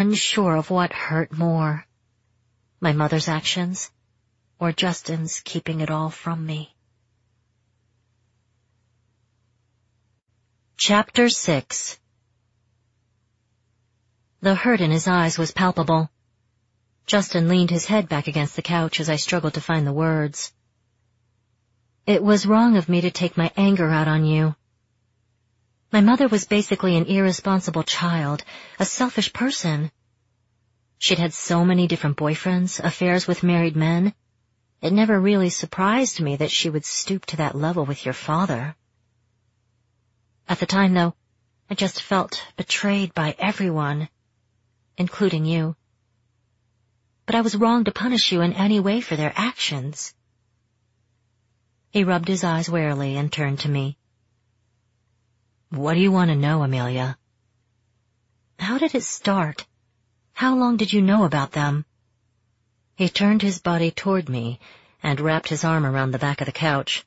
unsure of what hurt more, my mother's actions or Justin's keeping it all from me. Chapter 6. The hurt in his eyes was palpable. Justin leaned his head back against the couch as I struggled to find the words. It was wrong of me to take my anger out on you. My mother was basically an irresponsible child, a selfish person. She'd had so many different boyfriends, affairs with married men. It never really surprised me that she would stoop to that level with your father. At the time, though, I just felt betrayed by everyone, including you. But I was wrong to punish you in any way for their actions. He rubbed his eyes wearily and turned to me. What do you want to know, Amelia? How did it start? How long did you know about them? He turned his body toward me and wrapped his arm around the back of the couch.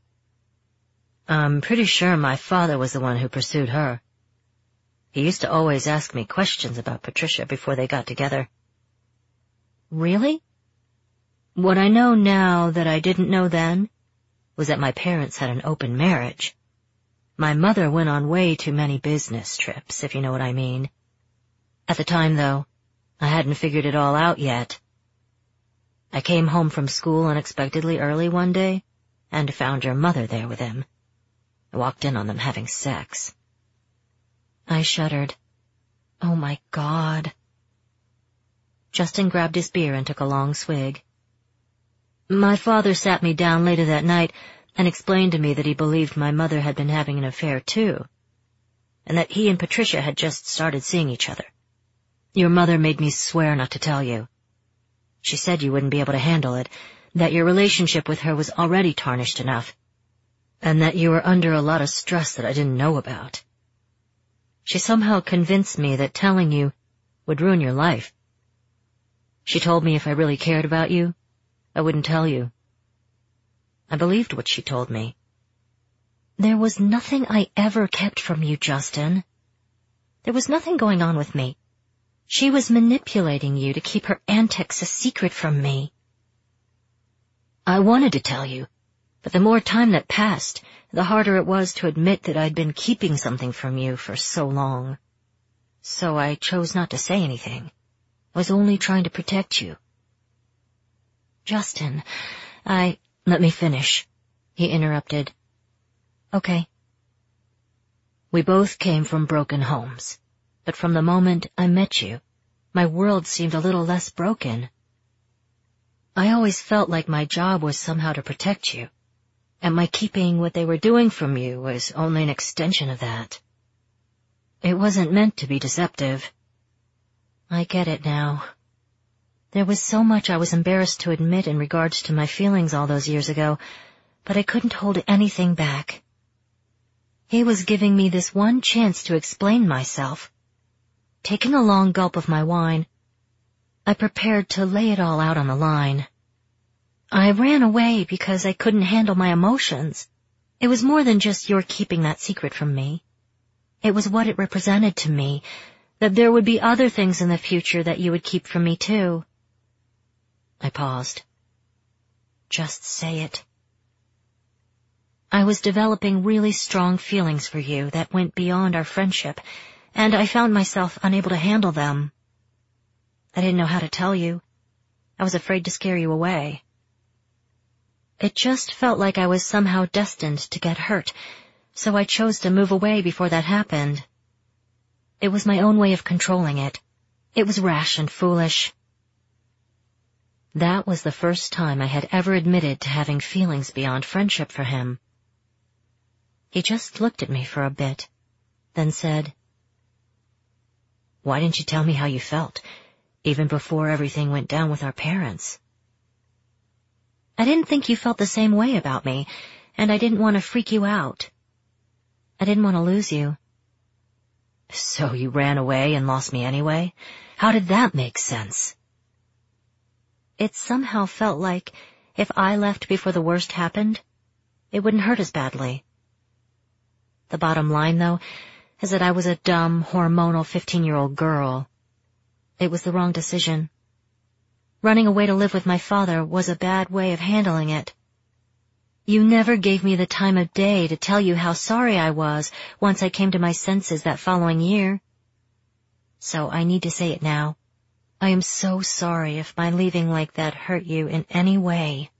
I'm pretty sure my father was the one who pursued her. He used to always ask me questions about Patricia before they got together. Really? What I know now that I didn't know then was that my parents had an open marriage. My mother went on way too many business trips, if you know what I mean. At the time, though, I hadn't figured it all out yet. I came home from school unexpectedly early one day and found your mother there with him. I walked in on them having sex. I shuddered. Oh, my God. Justin grabbed his beer and took a long swig. My father sat me down later that night and explained to me that he believed my mother had been having an affair too, and that he and Patricia had just started seeing each other. Your mother made me swear not to tell you. She said you wouldn't be able to handle it, that your relationship with her was already tarnished enough, and that you were under a lot of stress that I didn't know about. She somehow convinced me that telling you would ruin your life. She told me if I really cared about you, I wouldn't tell you. I believed what she told me. There was nothing I ever kept from you, Justin. There was nothing going on with me. She was manipulating you to keep her antics a secret from me. I wanted to tell you, but the more time that passed, the harder it was to admit that I'd been keeping something from you for so long. So I chose not to say anything. I was only trying to protect you. Justin, Let me finish, he interrupted. Okay. We both came from broken homes, but from the moment I met you, my world seemed a little less broken. I always felt like my job was somehow to protect you, and my keeping what they were doing from you was only an extension of that. It wasn't meant to be deceptive. I get it now. There was so much I was embarrassed to admit in regards to my feelings all those years ago, but I couldn't hold anything back. He was giving me this one chance to explain myself. Taking a long gulp of my wine, I prepared to lay it all out on the line. I ran away because I couldn't handle my emotions. It was more than just your keeping that secret from me. It was what it represented to me, that there would be other things in the future that you would keep from me too. I paused. Just say it. I was developing really strong feelings for you that went beyond our friendship, and I found myself unable to handle them. I didn't know how to tell you. I was afraid to scare you away. It just felt like I was somehow destined to get hurt, so I chose to move away before that happened. It was my own way of controlling it. It was rash and foolish. That was the first time I had ever admitted to having feelings beyond friendship for him. He just looked at me for a bit, then said, Why didn't you tell me how you felt, even before everything went down with our parents? I didn't think you felt the same way about me, and I didn't want to freak you out. I didn't want to lose you. So you ran away and lost me anyway? How did that make sense? It somehow felt like if I left before the worst happened, it wouldn't hurt as badly. The bottom line, though, is that I was a dumb, hormonal 15-year-old girl. It was the wrong decision. Running away to live with my father was a bad way of handling it. You never gave me the time of day to tell you how sorry I was once I came to my senses that following year. So I need to say it now. I am so sorry if my leaving like that hurt you in any way.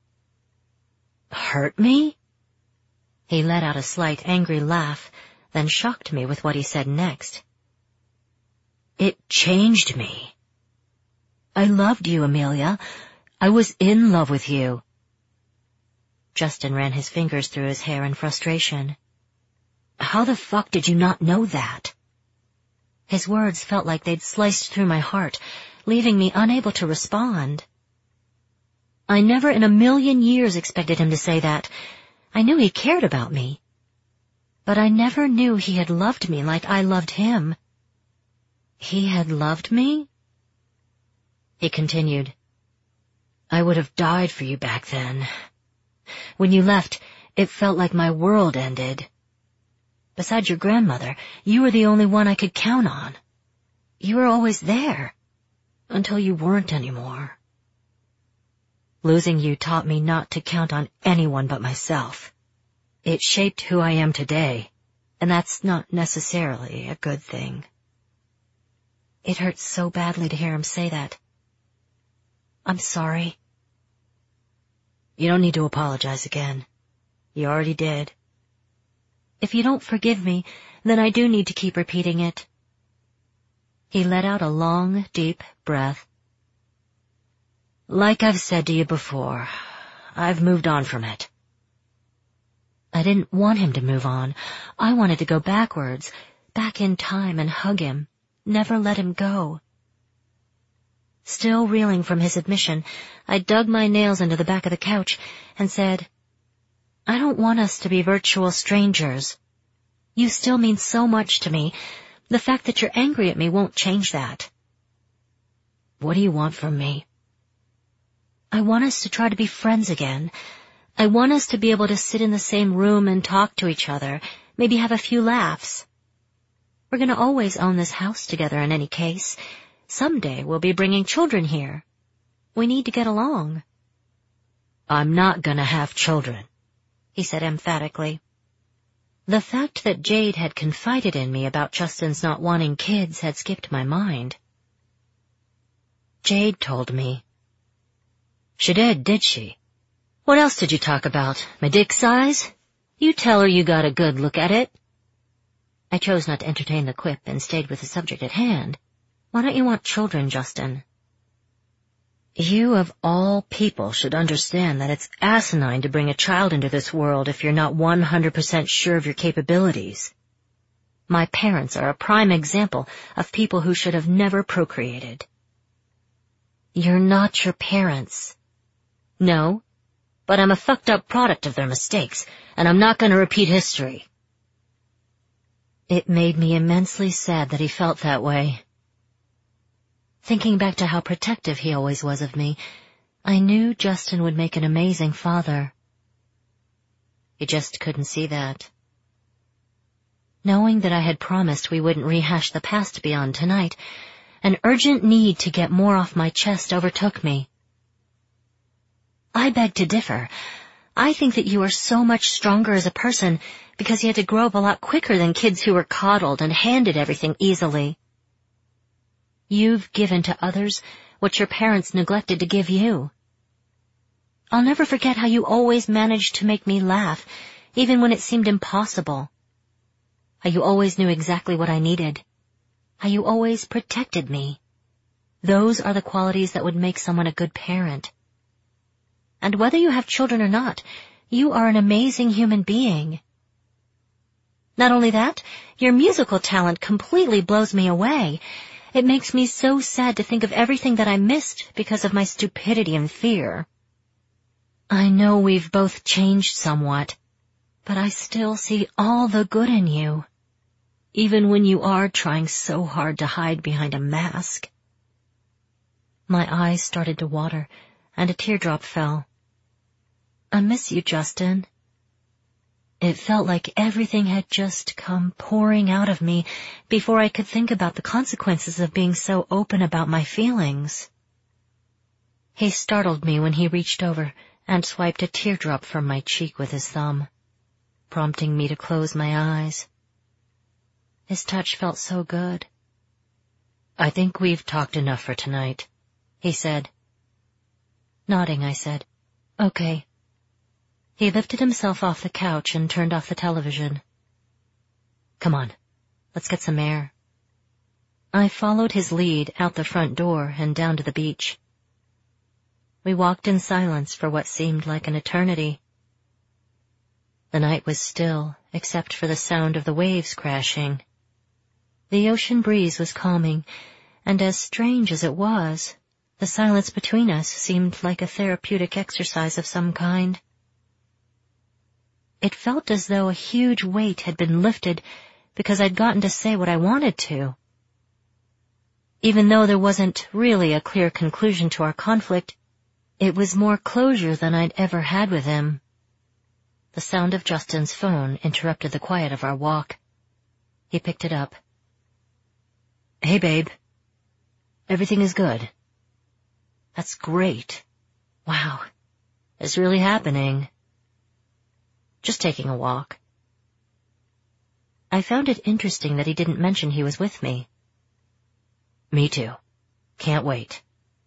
Hurt me? He let out a slight angry laugh, then shocked me with what he said next. It changed me. I loved you, Amelia. I was in love with you. Justin ran his fingers through his hair in frustration. How the fuck did you not know that? His words felt like they'd sliced through my heart, leaving me unable to respond. I never in a million years expected him to say that. I knew he cared about me. But I never knew he had loved me like I loved him. He had loved me? He continued. I would have died for you back then. When you left, it felt like my world ended. Besides your grandmother, you were the only one I could count on. You were always there, until you weren't anymore. Losing you taught me not to count on anyone but myself. It shaped who I am today, and that's not necessarily a good thing. It hurts so badly to hear him say that. I'm sorry. You don't need to apologize again. You already did. If you don't forgive me, then I do need to keep repeating it. He let out a long, deep breath. Like I've said to you before, I've moved on from it. I didn't want him to move on. I wanted to go backwards, back in time and hug him, never let him go. Still reeling from his admission, I dug my nails into the back of the couch and said, I don't want us to be virtual strangers. You still mean so much to me. The fact that you're angry at me won't change that. What do you want from me? I want us to try to be friends again. I want us to be able to sit in the same room and talk to each other, maybe have a few laughs. We're going to always own this house together in any case. Someday we'll be bringing children here. We need to get along. I'm not going to have children, he said emphatically. The fact that Jade had confided in me about Justin's not wanting kids had skipped my mind. Jade told me. She did she? What else did you talk about? My dick size? You tell her you got a good look at it. I chose not to entertain the quip and stayed with the subject at hand. Why don't you want children, Justin? You of all people should understand that it's asinine to bring a child into this world if you're not 100% sure of your capabilities. My parents are a prime example of people who should have never procreated. You're not your parents. No, but I'm a fucked up product of their mistakes, and I'm not going to repeat history. It made me immensely sad that he felt that way. Thinking back to how protective he always was of me, I knew Justin would make an amazing father. He just couldn't see that. Knowing that I had promised we wouldn't rehash the past beyond tonight, an urgent need to get more off my chest overtook me. I beg to differ. I think that you are so much stronger as a person because you had to grow up a lot quicker than kids who were coddled and handed everything easily. You've given to others what your parents neglected to give you. I'll never forget how you always managed to make me laugh, even when it seemed impossible. How you always knew exactly what I needed. How you always protected me. Those are the qualities that would make someone a good parent. And whether you have children or not, you are an amazing human being. Not only that, your musical talent completely blows me away. It makes me so sad to think of everything that I missed because of my stupidity and fear. I know we've both changed somewhat, but I still see all the good in you, even when you are trying so hard to hide behind a mask. My eyes started to water, and a teardrop fell. I miss you, Justin. It felt like everything had just come pouring out of me before I could think about the consequences of being so open about my feelings. He startled me when he reached over and swiped a teardrop from my cheek with his thumb, prompting me to close my eyes. His touch felt so good. "I think we've talked enough for tonight," he said. Nodding, I said, "Okay." He lifted himself off the couch and turned off the television. "Come on, let's get some air." I followed his lead out the front door and down to the beach. We walked in silence for what seemed like an eternity. The night was still, except for the sound of the waves crashing. The ocean breeze was calming, and as strange as it was, the silence between us seemed like a therapeutic exercise of some kind. It felt as though a huge weight had been lifted because I'd gotten to say what I wanted to. Even though there wasn't really a clear conclusion to our conflict, it was more closure than I'd ever had with him. The sound of Justin's phone interrupted the quiet of our walk. He picked it up. "Hey, babe. Everything is good." "That's great. Wow. It's really happening." "Just taking a walk." I found it interesting that he didn't mention he was with me. "Me too. Can't wait."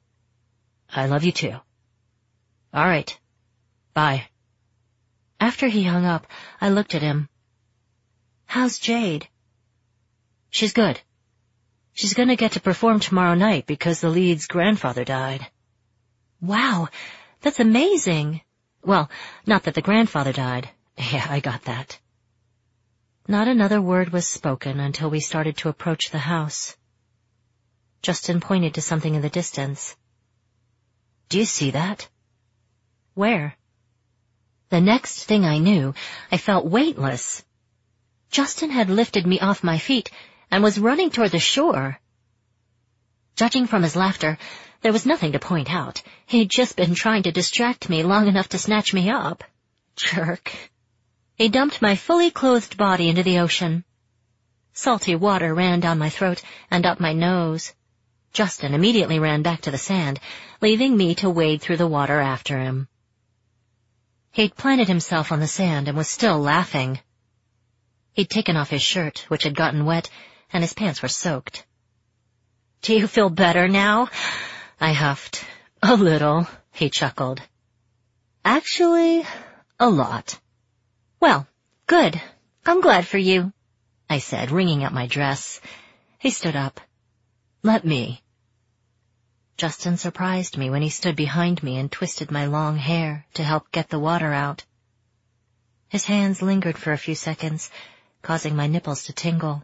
"I love you too." "All right. Bye." After he hung up, I looked at him. "How's Jade?" "She's good. She's gonna get to perform tomorrow night because the lead's grandfather died." "Wow, that's amazing." "Well, not that the grandfather died. Yeah, I got that." Not another word was spoken until we started to approach the house. Justin pointed to something in the distance. "Do you see that?" "Where?" The next thing I knew, I felt weightless. Justin had lifted me off my feet and was running toward the shore. Judging from his laughter, there was nothing to point out. He'd just been trying to distract me long enough to snatch me up. Jerk. He dumped my fully clothed body into the ocean. Salty water ran down my throat and up my nose. Justin immediately ran back to the sand, leaving me to wade through the water after him. He'd planted himself on the sand and was still laughing. He'd taken off his shirt, which had gotten wet, and his pants were soaked. "Do you feel better now?" I huffed. "A little," he chuckled. "Actually, a lot." "Well, good. I'm glad for you," I said, wringing out my dress. He stood up. "Let me." Justin surprised me when he stood behind me and twisted my long hair to help get the water out. His hands lingered for a few seconds, causing my nipples to tingle.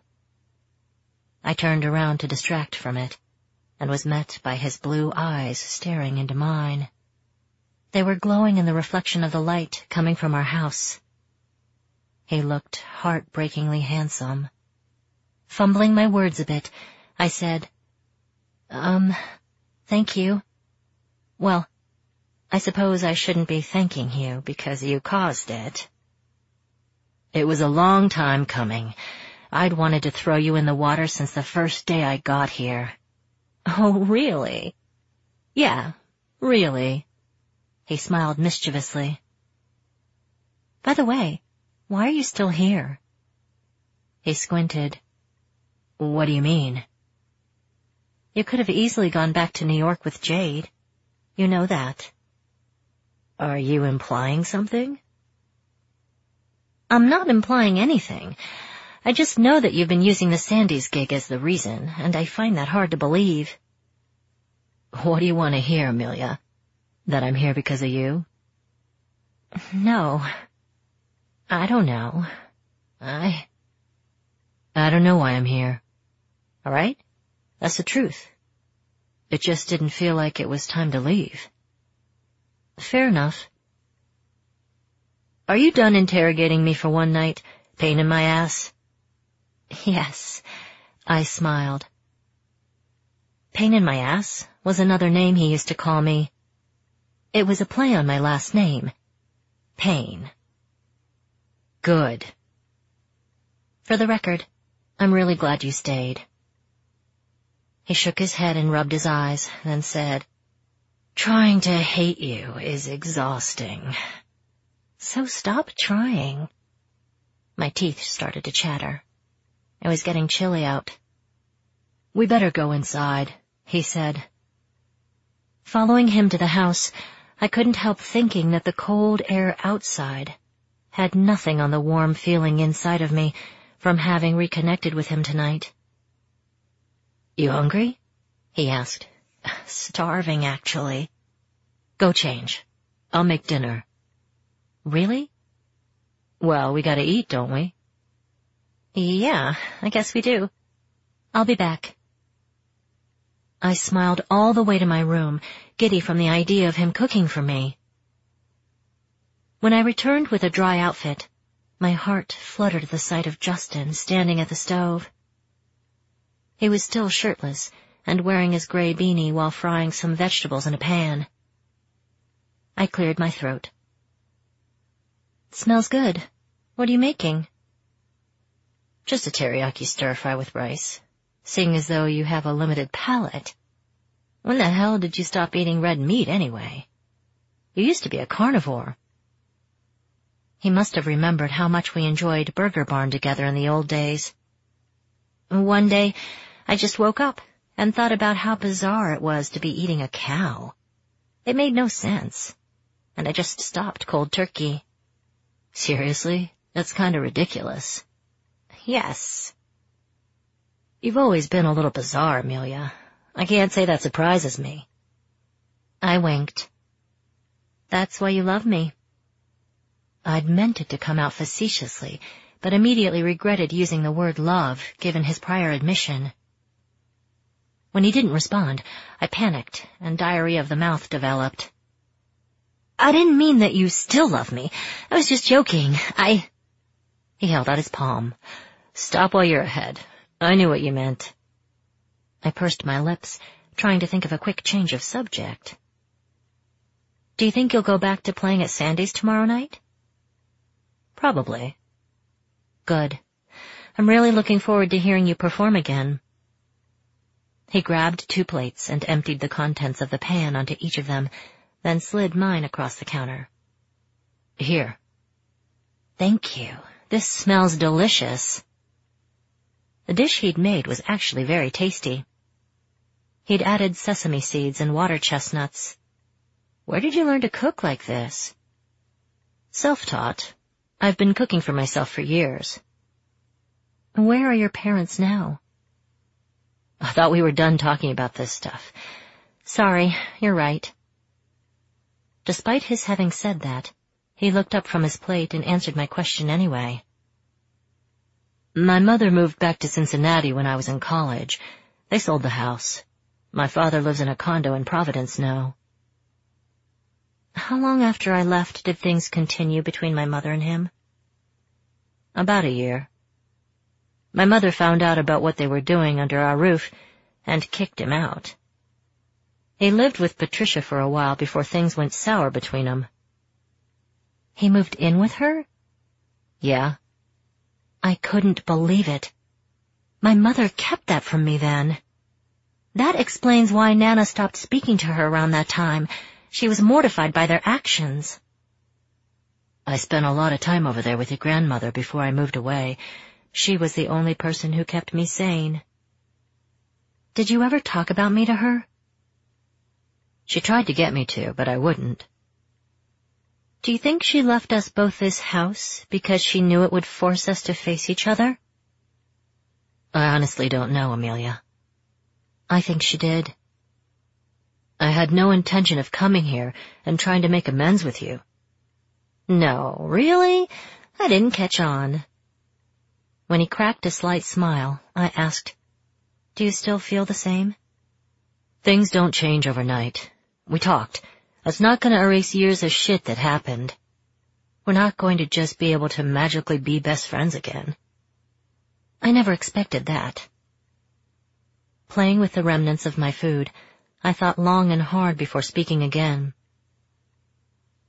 I turned around to distract from it, and was met by his blue eyes staring into mine. They were glowing in the reflection of the light coming from our house. He looked heartbreakingly handsome. Fumbling my words a bit, I said, Thank you. Well, I suppose I shouldn't be thanking you because you caused it." "It was a long time coming. I'd wanted to throw you in the water since the first day I got here." "Oh, really?" "Yeah, really." He smiled mischievously. "By the way, why are you still here?" He squinted. "What do you mean?" "You could have easily gone back to New York with Jade. You know that." "Are you implying something?" "I'm not implying anything. I just know that you've been using the Sandys gig as the reason, and I find that hard to believe." "What do you want to hear, Amelia? That I'm here because of you?" "No. I don't know. I don't know why I'm here. All right? That's the truth. It just didn't feel like it was time to leave." "Fair enough." "Are you done interrogating me for one night? Pain in my ass?" "Yes," I smiled. Pain in my ass was another name he used to call me. It was a play on my last name, Payne. Good. For the record, I'm really glad you stayed. He shook his head and rubbed his eyes, then said, Trying to hate you is exhausting. So stop trying. My teeth started to chatter. It was getting chilly out. We better go inside, he said. Following him to the house, I couldn't help thinking that the cold air outside had nothing on the warm feeling inside of me from having reconnected with him tonight. You hungry? He asked. Starving, actually. Go change. I'll make dinner. Really? Well, we gotta eat, don't we? Yeah, I guess we do. I'll be back. I smiled all the way to my room, giddy from the idea of him cooking for me. When I returned with a dry outfit, my heart fluttered at the sight of Justin standing at the stove. He was still shirtless and wearing his gray beanie while frying some vegetables in a pan. I cleared my throat. It smells good. What are you making? Just a teriyaki stir-fry with rice, seeing as though you have a limited palate. When the hell did you stop eating red meat anyway? You used to be a carnivore. He must have remembered how much we enjoyed Burger Barn together in the old days. One day, I just woke up and thought about how bizarre it was to be eating a cow. It made no sense, and I just stopped cold turkey. Seriously? That's kind of ridiculous. Yes. You've always been a little bizarre, Amelia. I can't say that surprises me. I winked. That's why you love me. I'd meant it to come out facetiously, but immediately regretted using the word love, given his prior admission. When he didn't respond, I panicked, and diarrhea of the mouth developed. I didn't mean that you still love me. I was just joking. He held out his palm. Stop while you're ahead. I knew what you meant. I pursed my lips, trying to think of a quick change of subject. Do you think you'll go back to playing at Sandy's tomorrow night? Probably. Good. I'm really looking forward to hearing you perform again. He grabbed 2 plates and emptied the contents of the pan onto each of them, then slid mine across the counter. Here. Thank you. This smells delicious. The dish he'd made was actually very tasty. He'd added sesame seeds and water chestnuts. Where did you learn to cook like this? Self-taught. I've been cooking for myself for years. Where are your parents now? I thought we were done talking about this stuff. Sorry, you're right. Despite his having said that, he looked up from his plate and answered my question anyway. My mother moved back to Cincinnati when I was in college. They sold the house. My father lives in a condo in Providence now. How long after I left did things continue between my mother and him? About a year. My mother found out about what they were doing under our roof and kicked him out. He lived with Patricia for a while before things went sour between them. He moved in with her? Yeah. I couldn't believe it. My mother kept that from me then. That explains why Nana stopped speaking to her around that time. She was mortified by their actions. I spent a lot of time over there with your grandmother before I moved away. She was the only person who kept me sane. Did you ever talk about me to her? She tried to get me to, but I wouldn't. Do you think she left us both this house because she knew it would force us to face each other? I honestly don't know, Amelia. I think she did. I had no intention of coming here and trying to make amends with you. No, really? I didn't catch on. When he cracked a slight smile, I asked, Do you still feel the same? Things don't change overnight. We talked. That's not going to erase years of shit that happened. We're not going to just be able to magically be best friends again. I never expected that. Playing with the remnants of my food, I thought long and hard before speaking again.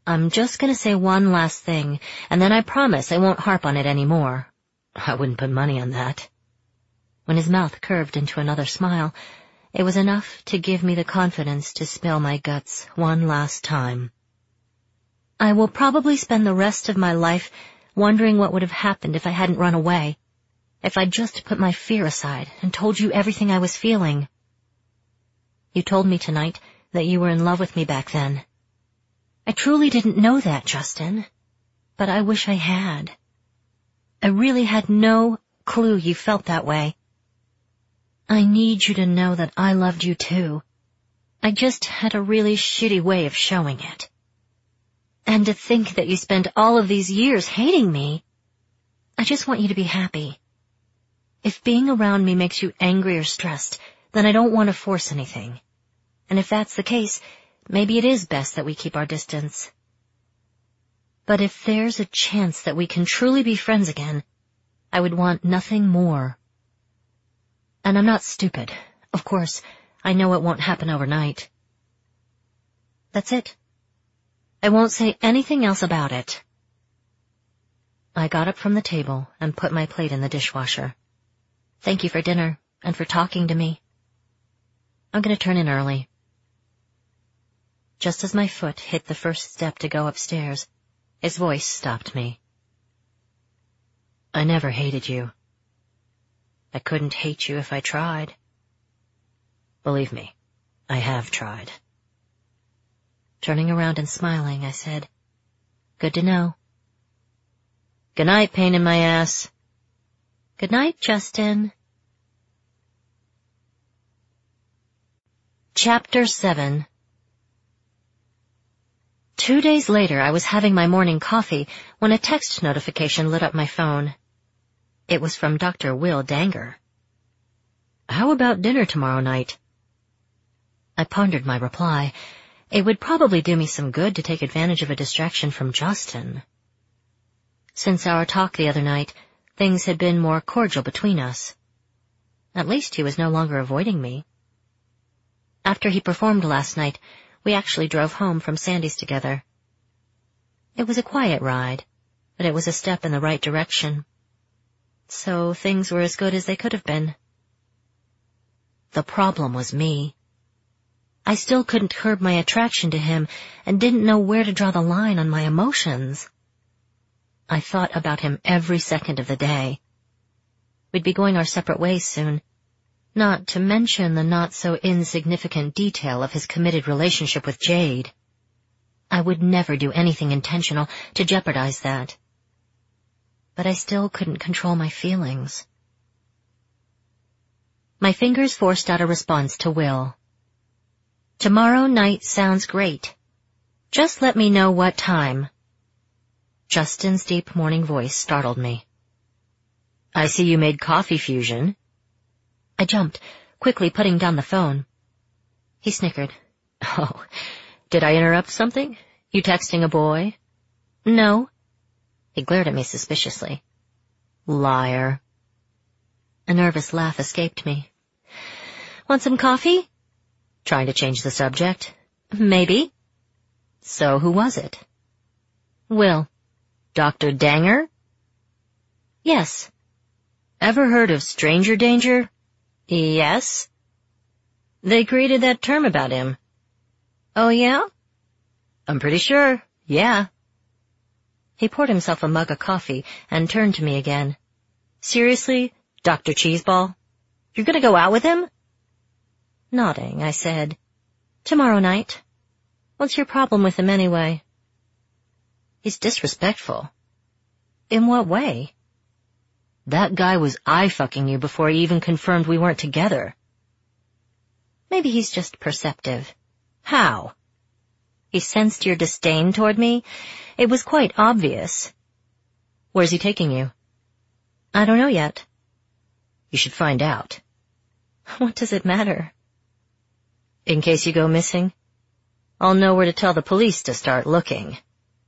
I'm just gonna say one last thing, and then I promise I won't harp on it anymore. I wouldn't put money on that. When his mouth curved into another smile, it was enough to give me the confidence to spill my guts one last time. I will probably spend the rest of my life wondering what would have happened if I hadn't run away, if I'd just put my fear aside and told you everything I was feeling. You told me tonight that you were in love with me back then. I truly didn't know that, Justin, but I wish I had. I really had no clue you felt that way. I need you to know that I loved you too. I just had a really shitty way of showing it. And to think that you spent all of these years hating me. I just want you to be happy. If being around me makes you angry or stressed, then I don't want to force anything. And if that's the case, maybe it is best that we keep our distance. But if there's a chance that we can truly be friends again, I would want nothing more. And I'm not stupid. Of course, I know it won't happen overnight. That's it. I won't say anything else about it. I got up from the table and put my plate in the dishwasher. Thank you for dinner and for talking to me. I'm going to turn in early. Just as my foot hit the first step to go upstairs, his voice stopped me. I never hated you. I couldn't hate you if I tried. Believe me, I have tried. Turning around and smiling, I said, Good to know. Good night, pain in my ass. Good night, Justin. Chapter 7. 2 days later, I was having my morning coffee when a text notification lit up my phone. It was from Dr. Will Danger. How about dinner tomorrow night? I pondered my reply. It would probably do me some good to take advantage of a distraction from Justin. Since our talk the other night, things had been more cordial between us. At least he was no longer avoiding me. After he performed last night, we actually drove home from Sandy's together. It was a quiet ride, but it was a step in the right direction. So things were as good as they could have been. The problem was me. I still couldn't curb my attraction to him and didn't know where to draw the line on my emotions. I thought about him every second of the day. We'd be going our separate ways soon, not to mention the not-so-insignificant detail of his committed relationship with Jade. I would never do anything intentional to jeopardize that. But I still couldn't control my feelings. My fingers forced out a response to Will. Tomorrow night sounds great. Just let me know what time. Justin's deep morning voice startled me. I see you made coffee fusion. I jumped, quickly putting down the phone. He snickered. Oh, did I interrupt something? You texting a boy? No. He glared at me suspiciously. Liar. A nervous laugh escaped me. Want some coffee? Trying to change the subject? Maybe. So who was it? Will. Dr. Danger? Yes. Ever heard of stranger danger? Yes. They created that term about him. Oh, yeah? I'm pretty sure, yeah. He poured himself a mug of coffee and turned to me again. Seriously, Dr. Cheeseball? You're gonna go out with him? Nodding, I said, Tomorrow night. What's your problem with him anyway? He's disrespectful. In what way? That guy was eye-fucking you before he even confirmed we weren't together. Maybe he's just perceptive. How? He sensed your disdain toward me. It was quite obvious. Where's he taking you? I don't know yet. You should find out. What does it matter? In case you go missing, I'll know where to tell the police to start looking.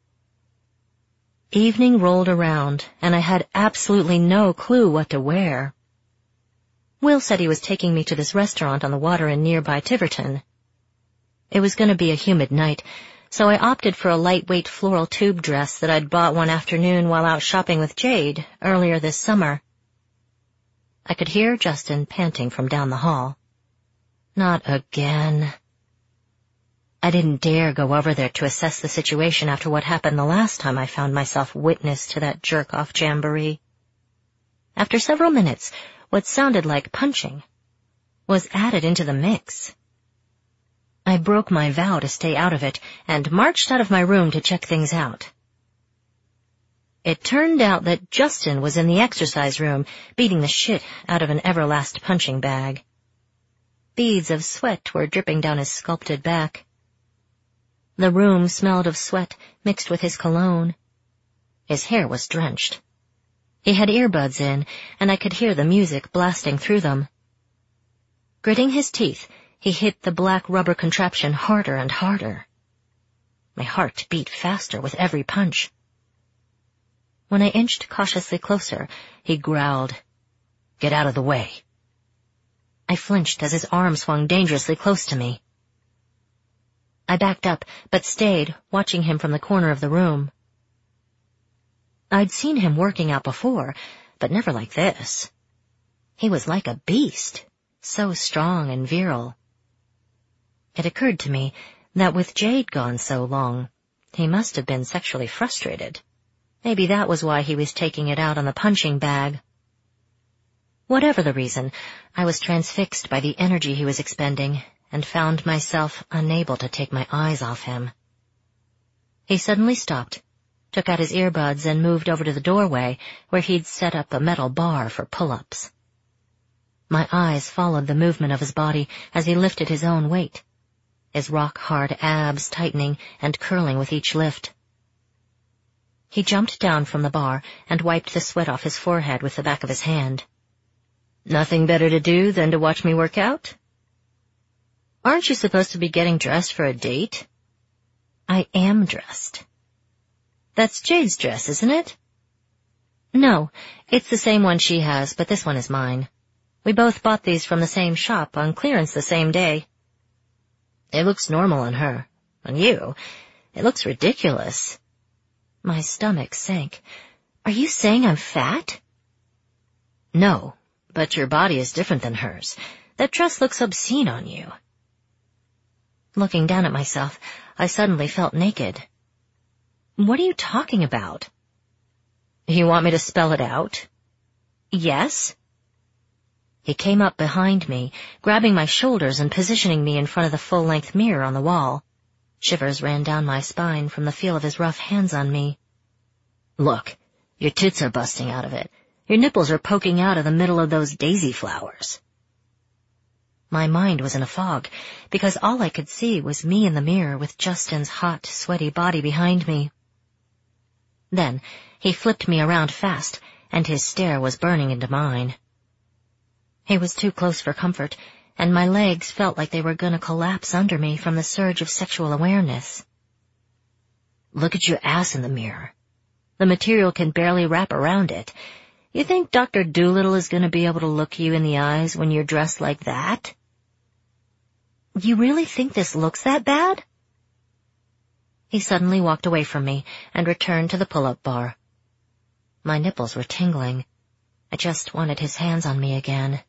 Evening rolled around, and I had absolutely no clue what to wear. Will said he was taking me to this restaurant on the water in nearby Tiverton. It was going to be a humid night, so I opted for a lightweight floral tube dress that I'd bought one afternoon while out shopping with Jade earlier this summer. I could hear Justin panting from down the hall. Not again. I didn't dare go over there to assess the situation after what happened the last time I found myself witness to that jerk-off jamboree. After several minutes, what sounded like punching was added into the mix. I broke my vow to stay out of it and marched out of my room to check things out. It turned out that Justin was in the exercise room beating the shit out of an Everlast punching bag. Beads of sweat were dripping down his sculpted back. The room smelled of sweat mixed with his cologne. His hair was drenched. He had earbuds in, and I could hear the music blasting through them. Gritting his teeth, he hit the black rubber contraption harder and harder. My heart beat faster with every punch. When I inched cautiously closer, he growled, "Get out of the way." I flinched as his arm swung dangerously close to me. I backed up, but stayed, watching him from the corner of the room. I'd seen him working out before, but never like this. He was like a beast, so strong and virile. It occurred to me that with Jade gone so long, he must have been sexually frustrated. Maybe that was why he was taking it out on the punching bag. Whatever the reason, I was transfixed by the energy he was expending and found myself unable to take my eyes off him. He suddenly stopped, took out his earbuds, and moved over to the doorway where he'd set up a metal bar for pull-ups. My eyes followed the movement of his body as he lifted his own weight, his rock-hard abs tightening and curling with each lift. He jumped down from the bar and wiped the sweat off his forehead with the back of his hand. "Nothing better to do than to watch me work out? Aren't you supposed to be getting dressed for a date?" "I am dressed." "That's Jade's dress, isn't it?" "No, it's the same one she has, but this one is mine. We both bought these from the same shop on clearance the same day." "It looks normal on her. On you, it looks ridiculous." My stomach sank. "Are you saying I'm fat?" "No, but your body is different than hers. That dress looks obscene on you." Looking down at myself, I suddenly felt naked. "What are you talking about?" "You want me to spell it out?" "Yes." He came up behind me, grabbing my shoulders and positioning me in front of the full-length mirror on the wall. Shivers ran down my spine from the feel of his rough hands on me. "Look, your tits are busting out of it. Your nipples are poking out of the middle of those daisy flowers." My mind was in a fog, because all I could see was me in the mirror with Justin's hot, sweaty body behind me. Then he flipped me around fast, and his stare was burning into mine. He was too close for comfort, and my legs felt like they were going to collapse under me from the surge of sexual awareness. "Look at your ass in the mirror. The material can barely wrap around it. You think Dr. Doolittle is going to be able to look you in the eyes when you're dressed like that?" "You really think this looks that bad?" He suddenly walked away from me and returned to the pull-up bar. My nipples were tingling. I just wanted his hands on me again.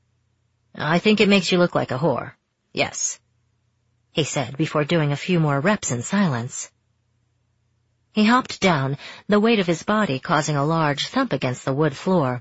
"I think it makes you look like a whore. Yes," he said before doing a few more reps in silence. He hopped down, the weight of his body causing a large thump against the wood floor.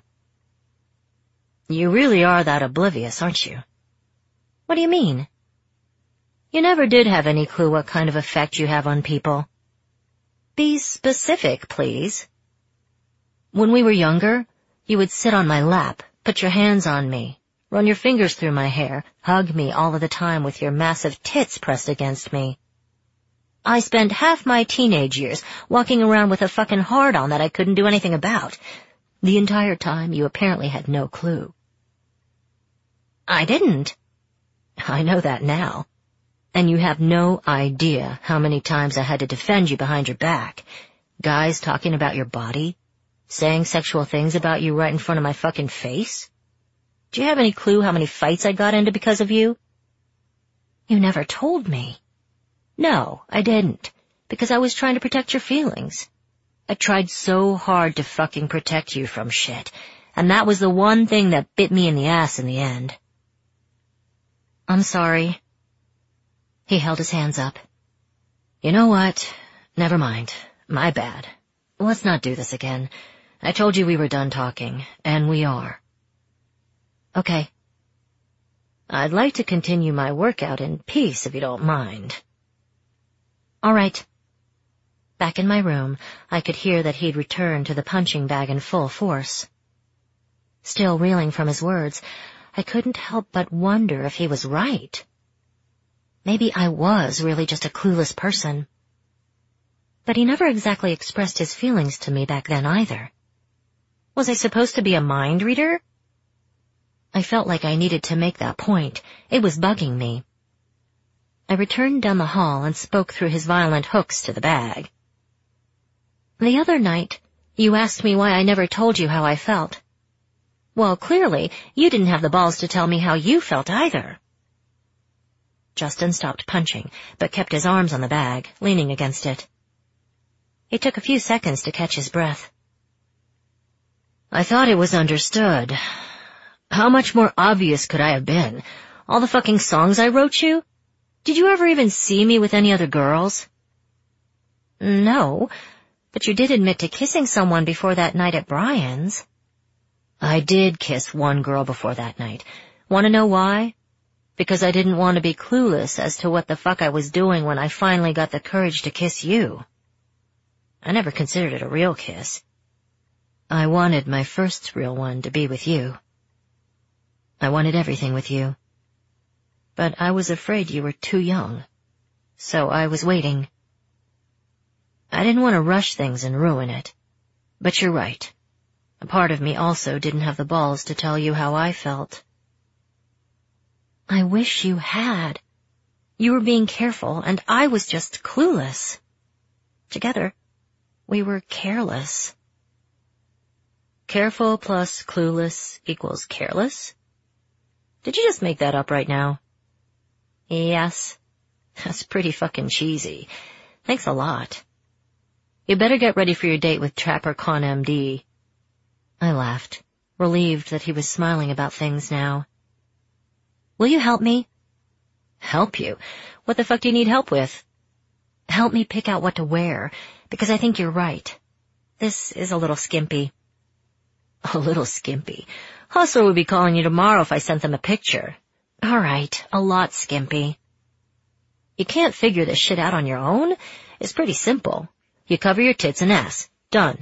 "You really are that oblivious, aren't you?" "What do you mean?" "You never did have any clue what kind of effect you have on people." "Be specific, please." "When we were younger, you would sit on my lap, put your hands on me, run your fingers through my hair, hug me all of the time with your massive tits pressed against me. I spent half my teenage years walking around with a fucking hard-on that I couldn't do anything about. The entire time you apparently had no clue." "I didn't." "I know that now. And you have no idea how many times I had to defend you behind your back. Guys talking about your body, saying sexual things about you right in front of my fucking face. Do you have any clue how many fights I got into because of you?" "You never told me." No, I didn't, because I was trying to protect your feelings. I tried so hard to fucking protect you from shit, and that was the one thing that bit me in the ass in the end. I'm sorry. He held his hands up. You know what? Never mind. My bad. Let's not do this again. I told you we were done talking, and we are. Okay. I'd like to continue my workout in peace if you don't mind. All right. Back in my room, I could hear that he'd returned to the punching bag in full force. Still reeling from his words, I couldn't help but wonder if he was right. Maybe I was really just a clueless person. But he never exactly expressed his feelings to me back then either. Was I supposed to be a mind reader? I felt like I needed to make that point. It was bugging me. I returned down the hall and spoke through his violent hooks to the bag. The other night, you asked me why I never told you how I felt. Well, clearly, you didn't have the balls to tell me how you felt either. Justin stopped punching, but kept his arms on the bag, leaning against it. It took a few seconds to catch his breath. I thought it was understood. How much more obvious could I have been? All the fucking songs I wrote you? Did you ever even see me with any other girls? No, but you did admit to kissing someone before that night at Brian's. I did kiss one girl before that night. Want to know why? Because I didn't want to be clueless as to what the fuck I was doing when I finally got the courage to kiss you. I never considered it a real kiss. I wanted my first real one to be with you. I wanted everything with you. But I was afraid you were too young, so I was waiting. I didn't want to rush things and ruin it. But you're right. A part of me also didn't have the balls to tell you how I felt. I wish you had. You were being careful, and I was just clueless. Together, we were careless. Careful plus clueless equals careless? Did you just make that up right now? Yes. That's pretty fucking cheesy. Thanks a lot. You better get ready for your date with Trapper Con MD. I laughed, relieved that he was smiling about things now. Will you help me? Help you? What the fuck do you need help with? Help me pick out what to wear, because I think you're right. This is a little skimpy. A little skimpy? Hustler would be calling you tomorrow if I sent them a picture. All right, a lot skimpy. You can't figure this shit out on your own? It's pretty simple. You cover your tits and ass. Done.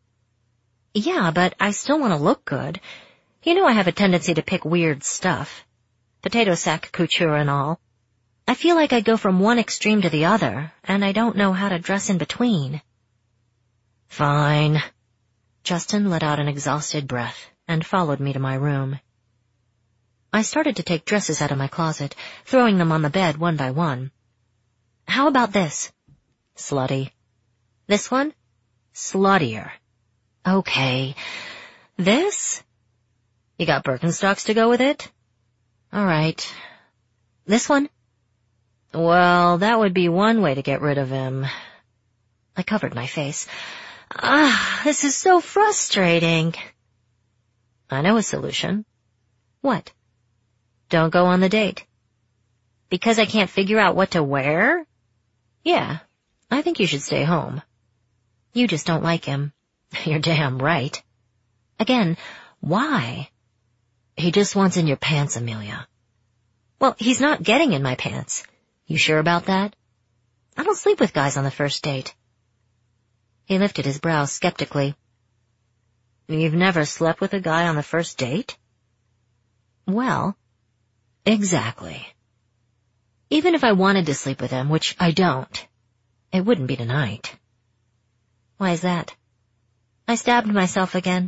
Yeah, but I still want to look good. You know I have a tendency to pick weird stuff. Potato sack couture and all. I feel like I go from one extreme to the other, and I don't know how to dress in between. Fine. Justin let out an exhausted breath and followed me to my room. I started to take dresses out of my closet, throwing them on the bed one by one. How about this? Slutty. This one? Sluttier. Okay. This? You got Birkenstocks to go with it? All right. This one? Well, that would be one way to get rid of him. I covered my face. This is so frustrating. I know a solution. What? Don't go on the date. Because I can't figure out what to wear? Yeah, I think you should stay home. You just don't like him. You're damn right. Again, why? He just wants in your pants, Amelia. Well, he's not getting in my pants. You sure about that? I don't sleep with guys on the first date. He lifted his brows skeptically. You've never slept with a guy on the first date? Well, exactly. Even if I wanted to sleep with him, which I don't, it wouldn't be tonight. Why is that? I stabbed myself again.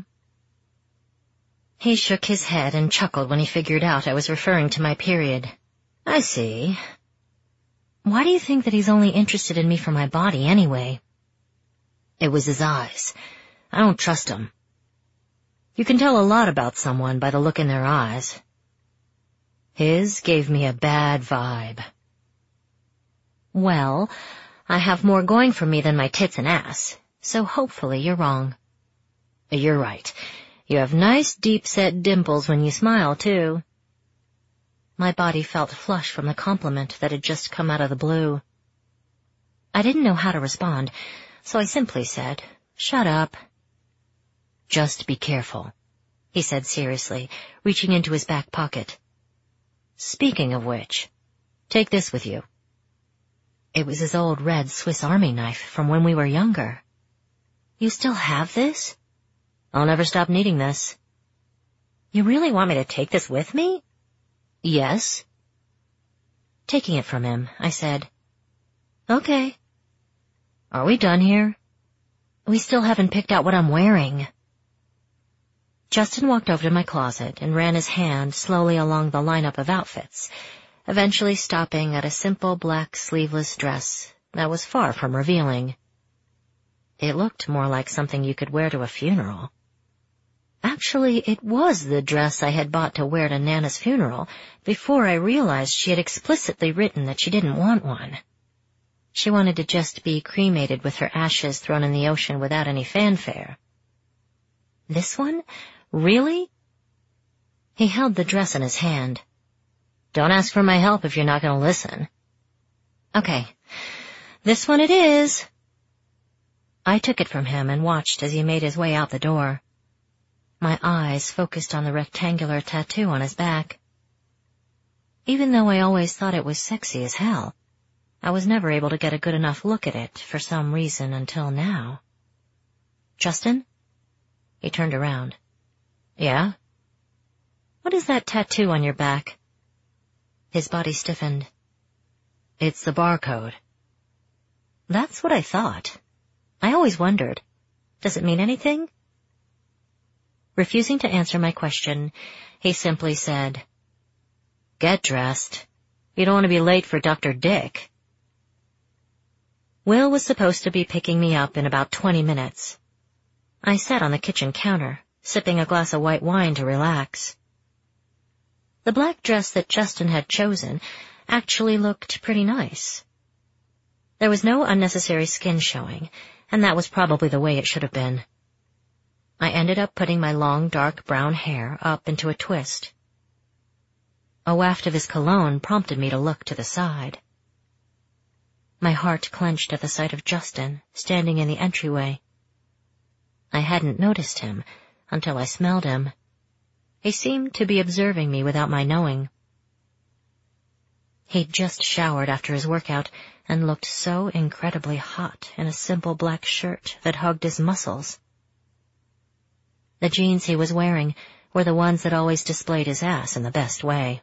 He shook his head and chuckled when he figured out I was referring to my period. I see. Why do you think that he's only interested in me for my body anyway? It was his eyes. I don't trust him. You can tell a lot about someone by the look in their eyes. His gave me a bad vibe. Well, I have more going for me than my tits and ass, so hopefully you're wrong. You're right. You have nice deep-set dimples when you smile, too. My body felt flush from the compliment that had just come out of the blue. I didn't know how to respond, so I simply said, "Shut up." Just be careful, he said seriously, reaching into his back pocket. Speaking of which, take this with you. It was his old red Swiss Army knife from when we were younger. You still have this? I'll never stop needing this. You really want me to take this with me? Yes. Taking it from him, I said, "Okay. Are we done here?" "We still haven't picked out what I'm wearing." Justin walked over to my closet and ran his hand slowly along the lineup of outfits, eventually stopping at a simple black sleeveless dress that was far from revealing. It looked more like something you could wear to a funeral. Actually, it was the dress I had bought to wear to Nana's funeral before I realized she had explicitly written that she didn't want one. She wanted to just be cremated with her ashes thrown in the ocean without any fanfare. This one? Really? He held the dress in his hand. "Don't ask for my help if you're not going to listen." "Okay, this one it is." I took it from him and watched as he made his way out the door. My eyes focused on the rectangular tattoo on his back. Even though I always thought it was sexy as hell, I was never able to get a good enough look at it for some reason until now. "Justin?" He turned around. "Yeah?" "What is that tattoo on your back?" His body stiffened. "It's the barcode." "That's what I thought. I always wondered. Does it mean anything?" Refusing to answer my question, he simply said, "Get dressed. You don't want to be late for Dr. Dick." Will was supposed to be picking me up in about 20 minutes. I sat on the kitchen counter, sipping a glass of white wine to relax. The black dress that Justin had chosen actually looked pretty nice. There was no unnecessary skin showing, and that was probably the way it should have been. I ended up putting my long, dark brown hair up into a twist. A waft of his cologne prompted me to look to the side. My heart clenched at the sight of Justin standing in the entryway. I hadn't noticed him until I smelled him. He seemed to be observing me without my knowing. He'd just showered after his workout and looked so incredibly hot in a simple black shirt that hugged his muscles. The jeans he was wearing were the ones that always displayed his ass in the best way.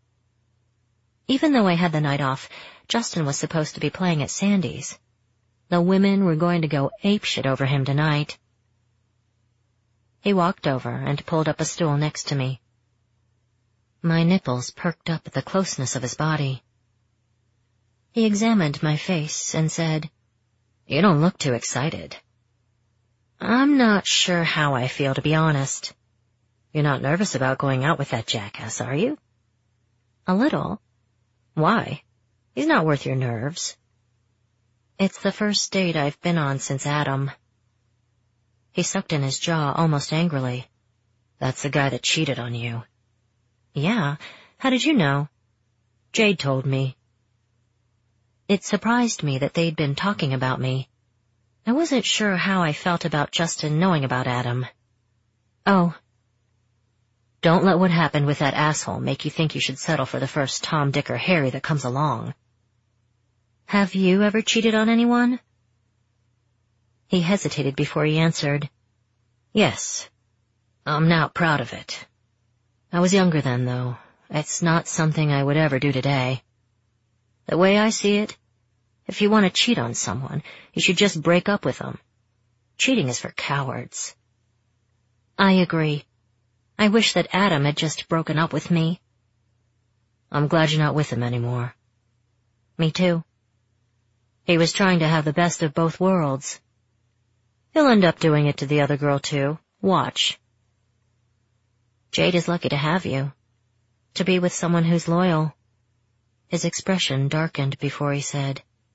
Even though I had the night off, Justin was supposed to be playing at Sandy's. The women were going to go apeshit over him tonight. He walked over and pulled up a stool next to me. My nipples perked up at the closeness of his body. He examined my face and said, "You don't look too excited." "I'm not sure how I feel, to be honest." "You're not nervous about going out with that jackass, are you?" "A little." "Why? He's not worth your nerves." "It's the first date I've been on since Adam." He sucked in his jaw almost angrily. "That's the guy that cheated on you." "Yeah? How did you know?" "Jade told me." It surprised me that they'd been talking about me. I wasn't sure how I felt about Justin knowing about Adam. "Oh. Don't let what happened with that asshole make you think you should settle for the first Tom, Dick, or Harry that comes along." "Have you ever cheated on anyone?" He hesitated before he answered. "Yes. I'm now proud of it. I was younger then, though. It's not something I would ever do today. The way I see it, if you want to cheat on someone, you should just break up with them. Cheating is for cowards." "I agree. I wish that Adam had just broken up with me." "I'm glad you're not with him anymore." "Me too." "He was trying to have the best of both worlds. He'll end up doing it to the other girl, too. Watch." "Jade is lucky to have you. To be with someone who's loyal." His expression darkened before he said,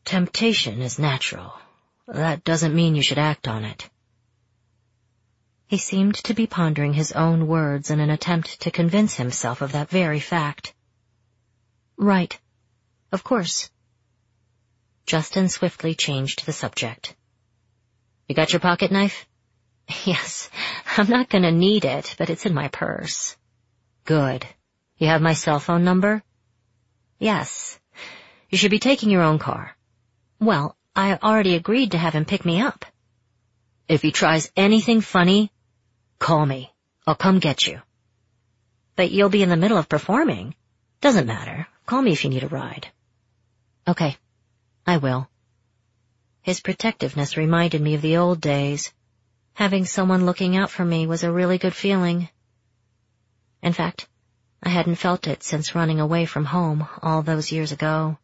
Temptation is natural. That doesn't mean you should act on it. He seemed to be pondering his own words in an attempt to convince himself of that very fact. Right. Of course. Justin swiftly changed the subject. You got your pocket knife? Yes. I'm not gonna need it, but it's in my purse. Good. You have my cell phone number? Yes. You should be taking your own car. Well, I already agreed to have him pick me up. If he tries anything funny, call me. I'll come get you. But you'll be in the middle of performing. Doesn't matter. Call me if you need a ride. Okay, I will. His protectiveness reminded me of the old days. Having someone looking out for me was a really good feeling. In fact, I hadn't felt it since running away from home all those years ago.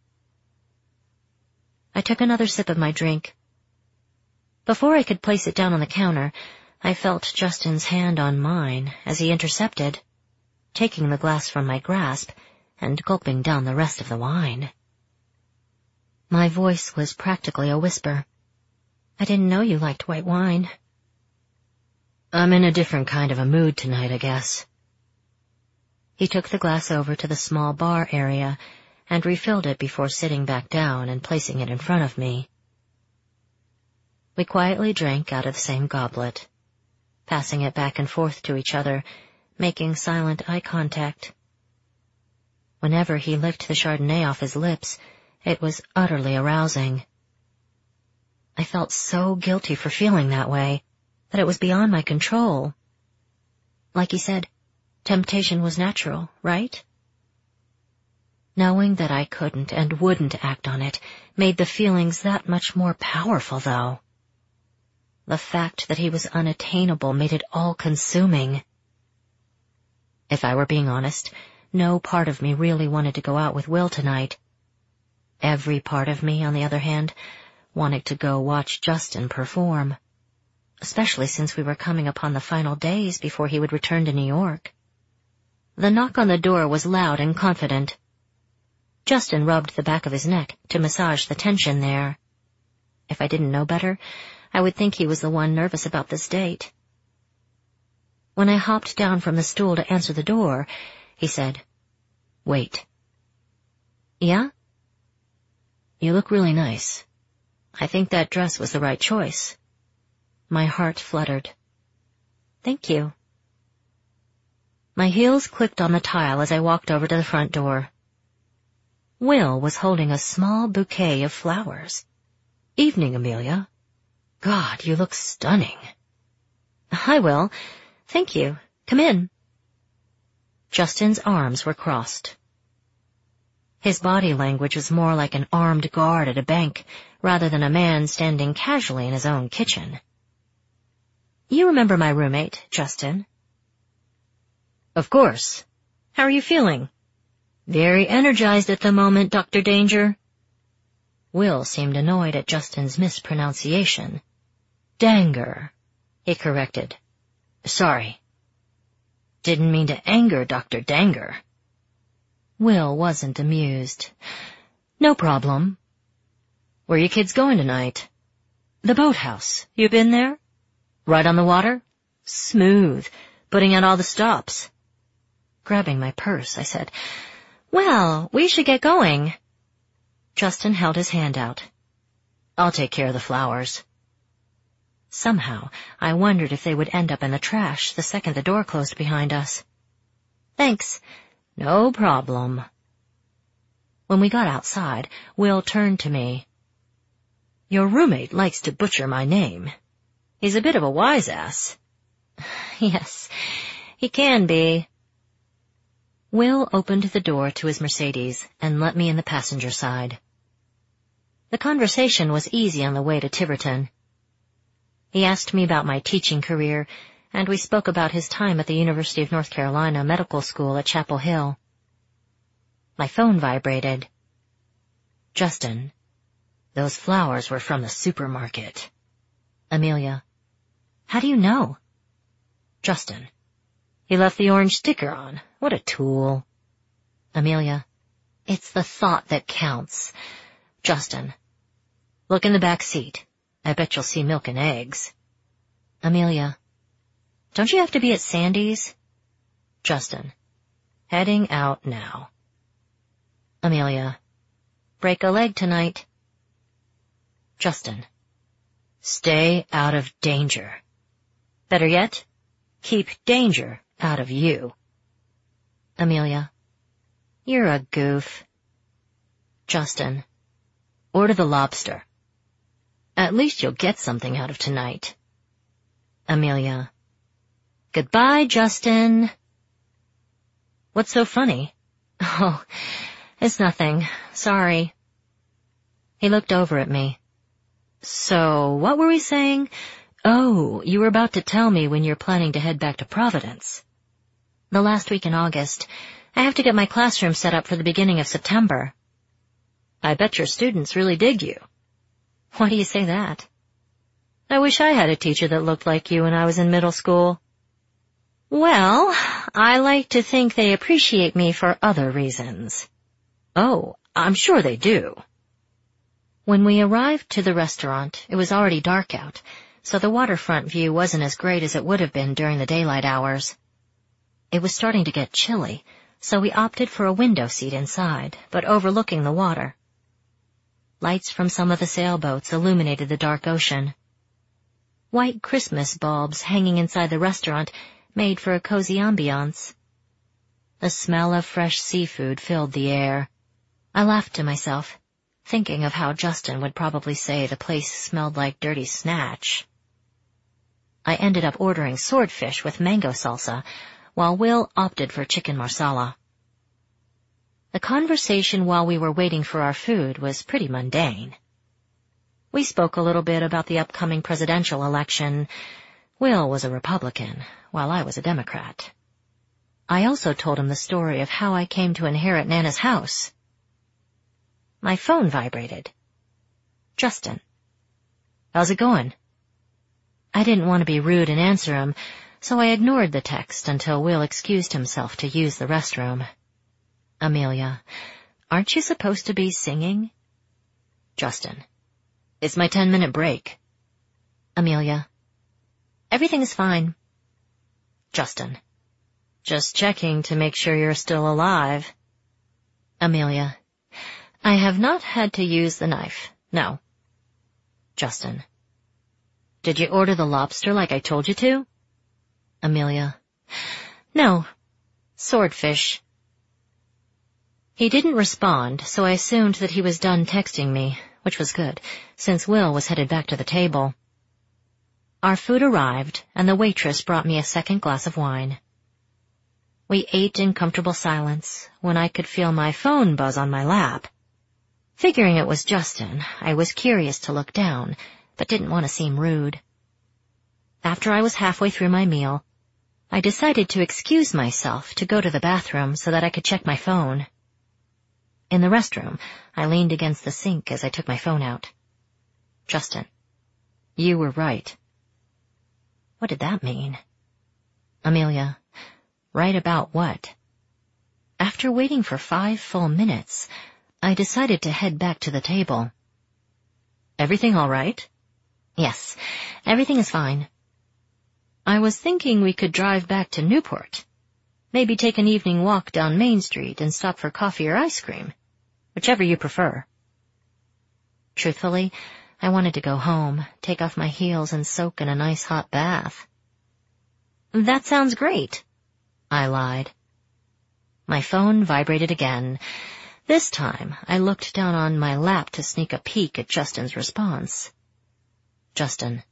I took another sip of my drink. Before I could place it down on the counter, I felt Justin's hand on mine as he intercepted, taking the glass from my grasp and gulping down the rest of the wine. My voice was practically a whisper. I didn't know you liked white wine. I'm in a different kind of a mood tonight, I guess. He took the glass over to the small bar area and refilled it before sitting back down and placing it in front of me. We quietly drank out of the same goblet, passing it back and forth to each other, making silent eye contact. Whenever he licked the Chardonnay off his lips, it was utterly arousing. I felt so guilty for feeling that way, that it was beyond my control. Like he said, temptation was natural, right? Knowing that I couldn't and wouldn't act on it made the feelings that much more powerful, though. The fact that he was unattainable made it all-consuming. If I were being honest, no part of me really wanted to go out with Will tonight. Every part of me, on the other hand, wanted to go watch Justin perform, especially since we were coming upon the final days before he would return to New York. The knock on the door was loud and confident. Justin rubbed the back of his neck to massage the tension there. If I didn't know better, I would think he was the one nervous about this date. When I hopped down from the stool to answer the door, he said, "Wait." "Yeah?" "You look really nice. I think that dress was the right choice." My heart fluttered. "Thank you." My heels clicked on the tile as I walked over to the front door. Will was holding a small bouquet of flowers. "Evening, Amelia. God, you look stunning." "Hi, Will. Thank you. Come in." Justin's arms were crossed. His body language was more like an armed guard at a bank, rather than a man standing casually in his own kitchen. "You remember my roommate, Justin?" "Of course. How are you feeling?" "Very energized at the moment, Dr. Danger." Will seemed annoyed at Justin's mispronunciation. "Danger," he corrected. "Sorry. Didn't mean to anger Dr. Danger." Will wasn't amused. "No problem." "Where you kids going tonight?" "The boathouse. You been there?" "Right on the water?" "Smooth. Putting out all the stops." Grabbing my purse, I said, "Well, we should get going." Justin held his hand out. "I'll take care of the flowers." Somehow, I wondered if they would end up in the trash the second the door closed behind us. "Thanks." "No problem." When we got outside, Will turned to me. "Your roommate likes to butcher my name. He's a bit of a wise-ass." "Yes, he can be." Will opened the door to his Mercedes and let me in the passenger side. The conversation was easy on the way to Tiverton. He asked me about my teaching career, and we spoke about his time at the University of North Carolina Medical School at Chapel Hill. My phone vibrated. "Justin, those flowers were from the supermarket." Amelia: "How do you know?" Justin: "He left the orange sticker on. What a tool." Amelia: "It's the thought that counts." Justin: Look in the back seat. I bet you'll see milk and eggs. Amelia. Don't you have to be at Sandy's? Justin. Heading out now. Amelia. Break a leg tonight. Justin. Stay out of danger. Better yet, keep danger out of you. Amelia. You're a goof. Justin. Order the lobster. At least you'll get something out of tonight. Amelia. Goodbye, Justin. What's so funny? Oh, it's nothing. Sorry. He looked over at me. So, what were we saying? Oh, you were about to tell me when you're planning to head back to Providence. The last week in August. I have to get my classroom set up for the beginning of September. I bet your students really dig you. Why do you say that? I wish I had a teacher that looked like you when I was in middle school. Well, I like to think they appreciate me for other reasons. Oh, I'm sure they do. When we arrived to the restaurant, it was already dark out, so the waterfront view wasn't as great as it would have been during the daylight hours. It was starting to get chilly, so we opted for a window seat inside, but overlooking the water. Lights from some of the sailboats illuminated the dark ocean. White Christmas bulbs hanging inside the restaurant made for a cozy ambiance. The smell of fresh seafood filled the air. I laughed to myself, thinking of how Justin would probably say the place smelled like dirty snatch. I ended up ordering swordfish with mango salsa, while Will opted for chicken marsala. The conversation while we were waiting for our food was pretty mundane. We spoke a little bit about the upcoming presidential election. Will was a Republican, while I was a Democrat. I also told him the story of how I came to inherit Nana's house. My phone vibrated. Justin. How's it going? I didn't want to be rude and answer him, so I ignored the text until Will excused himself to use the restroom. Amelia. Aren't you supposed to be singing? Justin. It's my 10-minute break. Amelia. Everything's fine. Justin. Just checking to make sure you're still alive. Amelia. I have not had to use the knife, no. Justin. Did you order the lobster like I told you to? Amelia. No. Swordfish. He didn't respond, so I assumed that he was done texting me, which was good, since Will was headed back to the table. Our food arrived, and the waitress brought me a second glass of wine. We ate in comfortable silence when I could feel my phone buzz on my lap. Figuring it was Justin, I was curious to look down, but didn't want to seem rude. After I was halfway through my meal, I decided to excuse myself to go to the bathroom so that I could check my phone. In the restroom, I leaned against the sink as I took my phone out. Justin. You were right. What did that mean? Amelia. Right about what? After waiting for 5 full minutes, I decided to head back to the table. Everything all right? Yes, everything is fine. I was thinking we could drive back to Newport. Maybe take an evening walk down Main Street and stop for coffee or ice cream. Whichever you prefer. Truthfully, I wanted to go home, take off my heels and soak in a nice hot bath. That sounds great, I lied. My phone vibrated again. This time, I looked down on my lap to sneak a peek at Justin's response. Justin.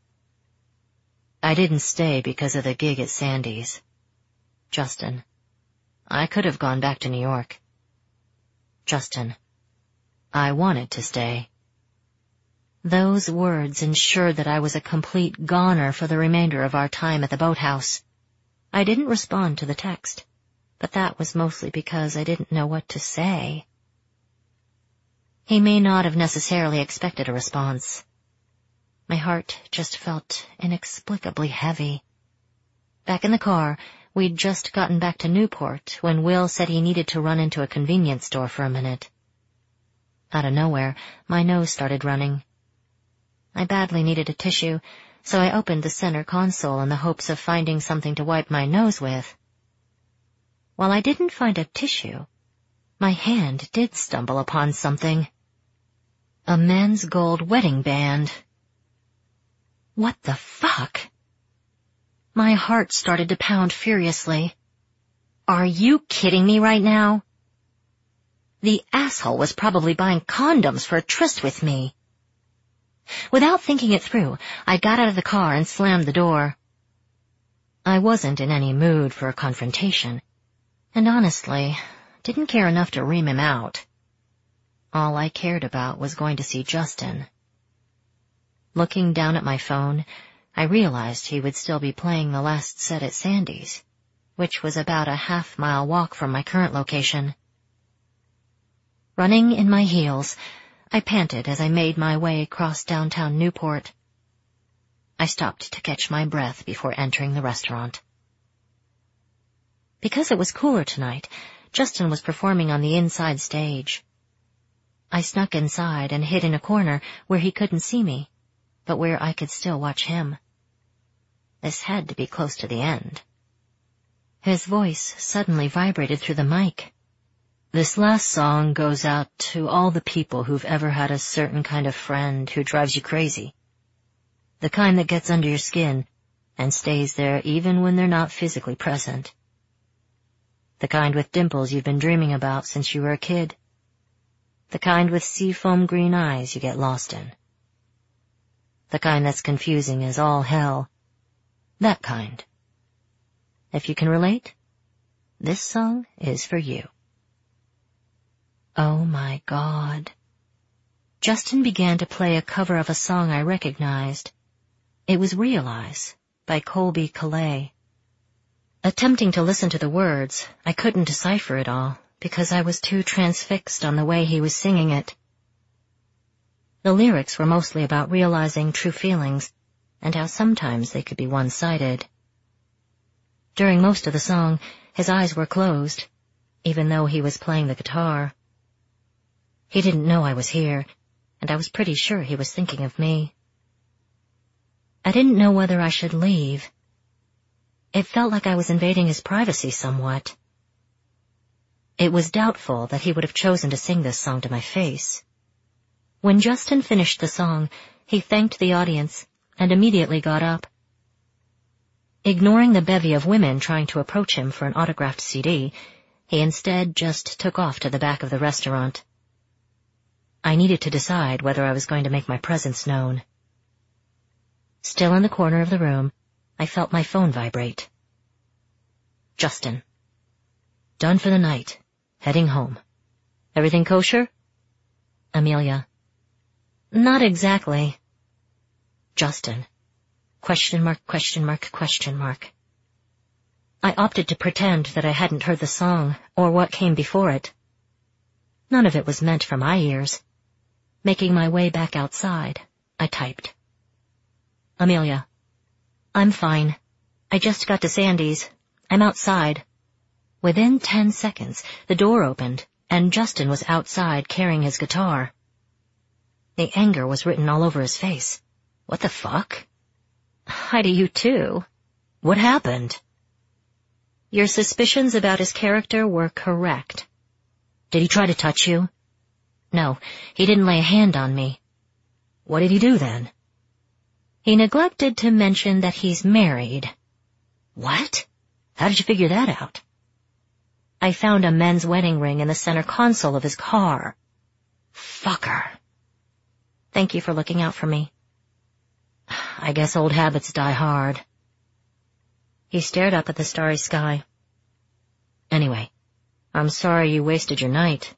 I didn't stay because of the gig at Sandy's. Justin. I could have gone back to New York. Justin. I wanted to stay. Those words ensured that I was a complete goner for the remainder of our time at the boathouse. I didn't respond to the text, but that was mostly because I didn't know what to say. He may not have necessarily expected a response. My heart just felt inexplicably heavy. Back in the car, we'd just gotten back to Newport when Will said he needed to run into a convenience store for a minute. Out of nowhere, my nose started running. I badly needed a tissue, so I opened the center console in the hopes of finding something to wipe my nose with. While I didn't find a tissue, my hand did stumble upon something. A men's gold wedding band. What the fuck? My heart started to pound furiously. Are you kidding me right now? The asshole was probably buying condoms for a tryst with me. Without thinking it through, I got out of the car and slammed the door. I wasn't in any mood for a confrontation, and honestly, didn't care enough to ream him out. All I cared about was going to see Justin. Looking down at my phone, I realized he would still be playing the last set at Sandy's, which was about a half-mile walk from my current location. Running in my heels, I panted as I made my way across downtown Newport. I stopped to catch my breath before entering the restaurant. Because it was cooler tonight, Justin was performing on the inside stage. I snuck inside and hid in a corner where he couldn't see me, but where I could still watch him. This had to be close to the end. His voice suddenly vibrated through the mic. This last song goes out to all the people who've ever had a certain kind of friend who drives you crazy. The kind that gets under your skin and stays there even when they're not physically present. The kind with dimples you've been dreaming about since you were a kid. The kind with seafoam green eyes you get lost in. The kind that's confusing as all hell. That kind. If you can relate, this song is for you. Oh my God. Justin began to play a cover of a song I recognized. It was Realize by Colby Calais. Attempting to listen to the words, I couldn't decipher it all because I was too transfixed on the way he was singing it. The lyrics were mostly about realizing true feelings and how sometimes they could be one-sided. During most of the song, his eyes were closed, even though he was playing the guitar. He didn't know I was here, and I was pretty sure he was thinking of me. I didn't know whether I should leave. It felt like I was invading his privacy somewhat. It was doubtful that he would have chosen to sing this song to my face. When Justin finished the song, he thanked the audience and immediately got up. Ignoring the bevy of women trying to approach him for an autographed CD, he instead just took off to the back of the restaurant. I needed to decide whether I was going to make my presence known. Still in the corner of the room, I felt my phone vibrate. Justin. Done for the night. Heading home. Everything kosher? Amelia. Not exactly. Justin. Question mark, question mark, question mark. I opted to pretend that I hadn't heard the song or what came before it. None of it was meant for my ears. Making my way back outside, I typed. Amelia. I'm fine. I just got to Sandy's. I'm outside. Within 10 seconds, the door opened, and Justin was outside carrying his guitar. The anger was written all over his face. What the fuck? Hi to you too. What happened? Your suspicions about his character were correct. Did he try to touch you? No, he didn't lay a hand on me. What did he do then? He neglected to mention that he's married. What? How did you figure that out? I found a men's wedding ring in the center console of his car. Fucker. Thank you for looking out for me. I guess old habits die hard. He stared up at the starry sky. Anyway, I'm sorry you wasted your night.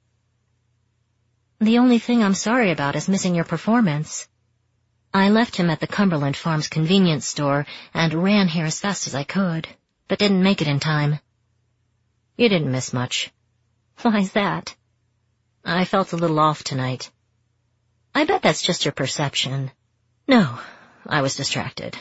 The only thing I'm sorry about is missing your performance. I left him at the Cumberland Farms convenience store and ran here as fast as I could, but didn't make it in time. You didn't miss much. Why's that? I felt a little off tonight. I bet that's just your perception. No, I was distracted.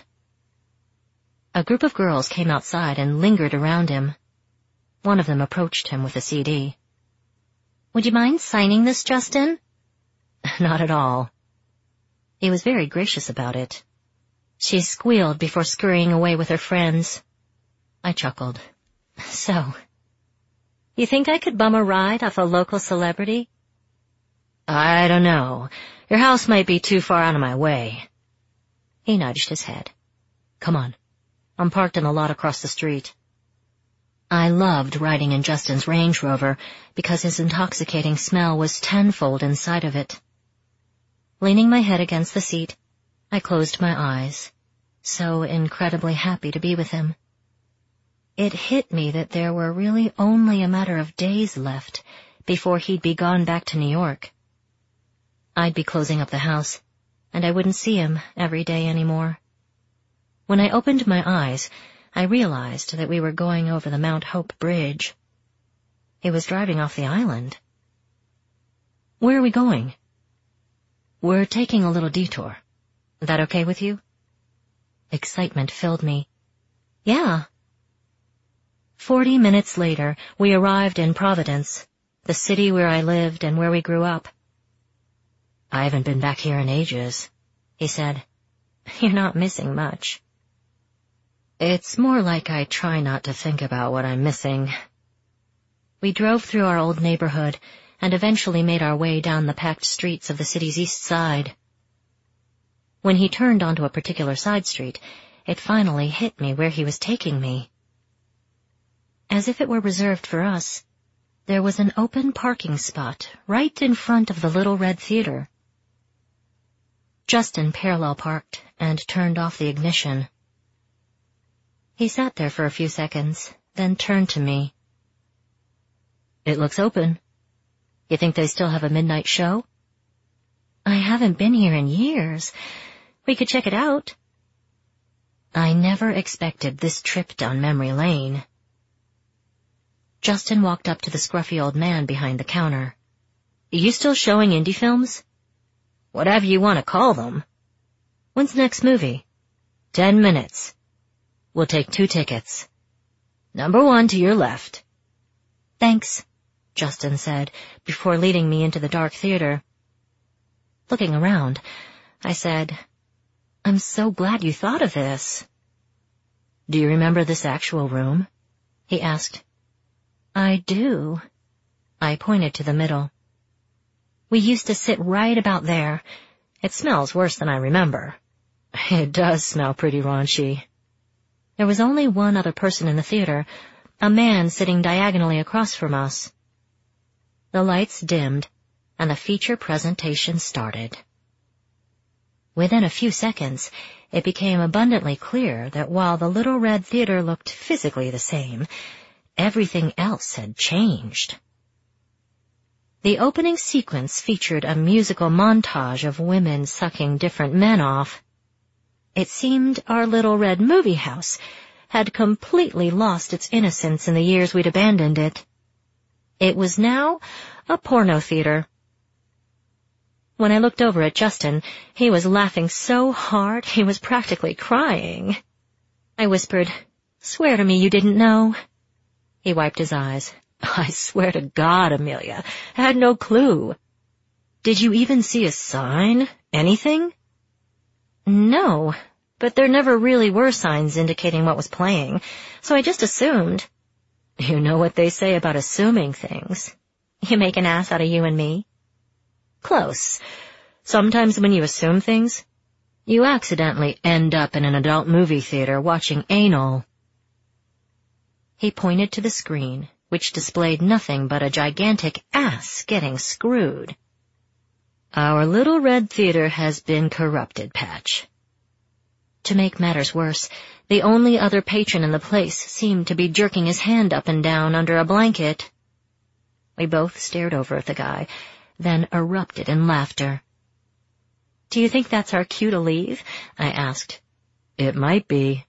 A group of girls came outside and lingered around him. One of them approached him with a CD. Would you mind signing this, Justin? Not at all. He was very gracious about it. She squealed before scurrying away with her friends. I chuckled. So, you think I could bum a ride off a local celebrity? I don't know. Your house might be too far out of my way. He nudged his head. Come on. I'm parked in the lot across the street. I loved riding in Justin's Range Rover because his intoxicating smell was tenfold inside of it. Leaning my head against the seat, I closed my eyes, so incredibly happy to be with him. It hit me that there were really only a matter of days left before he'd be gone back to New York. I'd be closing up the house, and I wouldn't see him every day anymore. When I opened my eyes, I realized that we were going over the Mount Hope Bridge. He was driving off the island. Where are we going? We're taking a little detour. That okay with you? Excitement filled me. Yeah. 40 minutes later, we arrived in Providence, the city where I lived and where we grew up. I haven't been back here in ages, he said. You're not missing much. It's more like I try not to think about what I'm missing. We drove through our old neighborhood and eventually made our way down the packed streets of the city's east side. When he turned onto a particular side street, it finally hit me where he was taking me. As if it were reserved for us, there was an open parking spot right in front of the Little Red Theater. Justin parallel parked and turned off the ignition. He sat there for a few seconds, then turned to me. It looks open. You think they still have a midnight show? I haven't been here in years. We could check it out. I never expected this trip down memory lane. Justin walked up to the scruffy old man behind the counter. You still showing indie films? Whatever you want to call them. When's the next movie? 10 minutes. We'll take 2 tickets. Number 1 to your left. Thanks, Justin said, before leading me into the dark theater. Looking around, I said, I'm so glad you thought of this. Do you remember this actual room? He asked. I do. I pointed to the middle. We used to sit right about there. It smells worse than I remember. It does smell pretty raunchy. There was only one other person in the theater, a man sitting diagonally across from us. The lights dimmed, and the feature presentation started. Within a few seconds, it became abundantly clear that while the Little Red Theater looked physically the same, everything else had changed. The opening sequence featured a musical montage of women sucking different men off. It seemed our Little Red movie house had completely lost its innocence in the years we'd abandoned it. It was now a porno theater. When I looked over at Justin, he was laughing so hard he was practically crying. I whispered, "Swear to me you didn't know." He wiped his eyes. I swear to God, Amelia, I had no clue. Did you even see a sign? Anything? No, but there never really were signs indicating what was playing, so I just assumed. You know what they say about assuming things. You make an ass out of you and me. Close. Sometimes when you assume things, you accidentally end up in an adult movie theater watching anal. He pointed to the screen, which displayed nothing but a gigantic ass getting screwed. Our Little Red Theater has been corrupted, Patch. To make matters worse, the only other patron in the place seemed to be jerking his hand up and down under a blanket. We both stared over at the guy, then erupted in laughter. "Do you think that's our cue to leave?" I asked. It might be.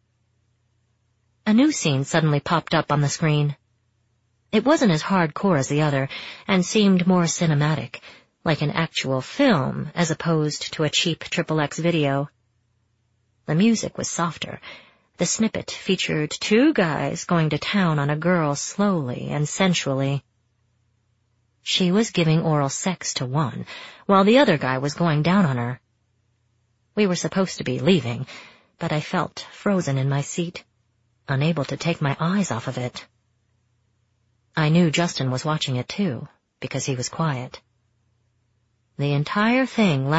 A new scene suddenly popped up on the screen. It wasn't as hardcore as the other, and seemed more cinematic, like an actual film as opposed to a cheap XXX video. The music was softer. The snippet featured 2 guys going to town on a girl slowly and sensually. She was giving oral sex to one, while the other guy was going down on her. We were supposed to be leaving, but I felt frozen in my seat, unable to take my eyes off of it. I knew Justin was watching it too, because he was quiet. The entire thing